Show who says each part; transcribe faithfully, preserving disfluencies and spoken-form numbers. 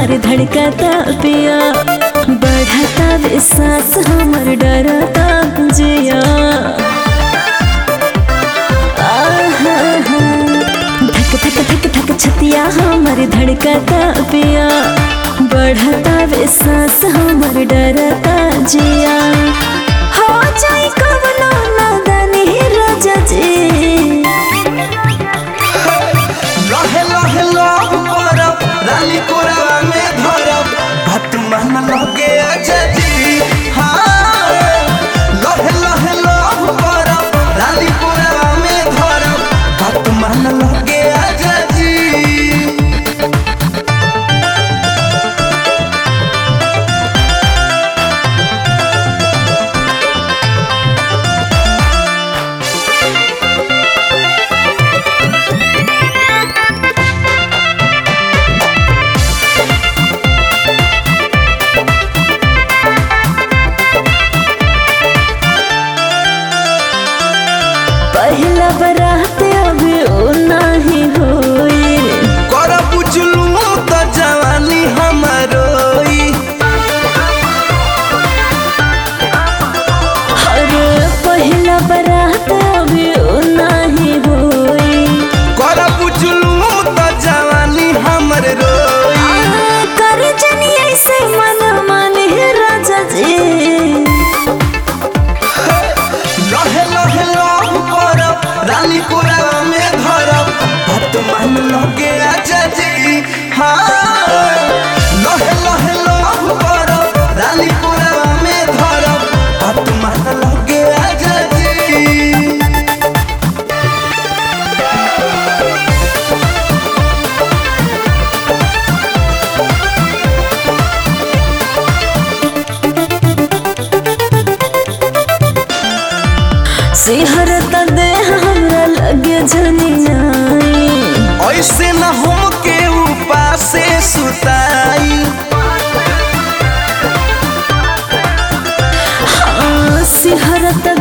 Speaker 1: हमर धड़कता पिया, बढ़ता विश्वास हमर डरता जिया। धक धक धक धक छतिया हमर धड़कता पिया, बढ़ता विश्वास हमर डरता जिया। हो जाई कवनो नादानी राजा जी,
Speaker 2: लहे लहे लव करब रानी कोरावा में धरब, बात मान लगे आजा जी। हाँ लहे लहे लव करब रानी कोरावा में धरब, बात मान लगे आजा जी।
Speaker 1: पहला बरात अभी ओ नाही होई,
Speaker 2: करब जुलूम त जवानी हमरोई।
Speaker 1: अरे पहला बरात अभी ओ नाही होई,
Speaker 2: करब जुलूम त जवानी हमर रोई।
Speaker 1: कर जनी ऐसे मन माने राजा जी,
Speaker 2: लहे लहे लव करब रानी कोरावा में धरब, बात मान लगे आजा जी। हाँ लहे लहे लव करब रानी कोरावा में धरब, बात मान लगे आजा जी।
Speaker 1: सिहरत देह हमरा लगे जनियाई,
Speaker 2: ऐसे न हो के उपासे सुताई।
Speaker 1: हाँ सिहरत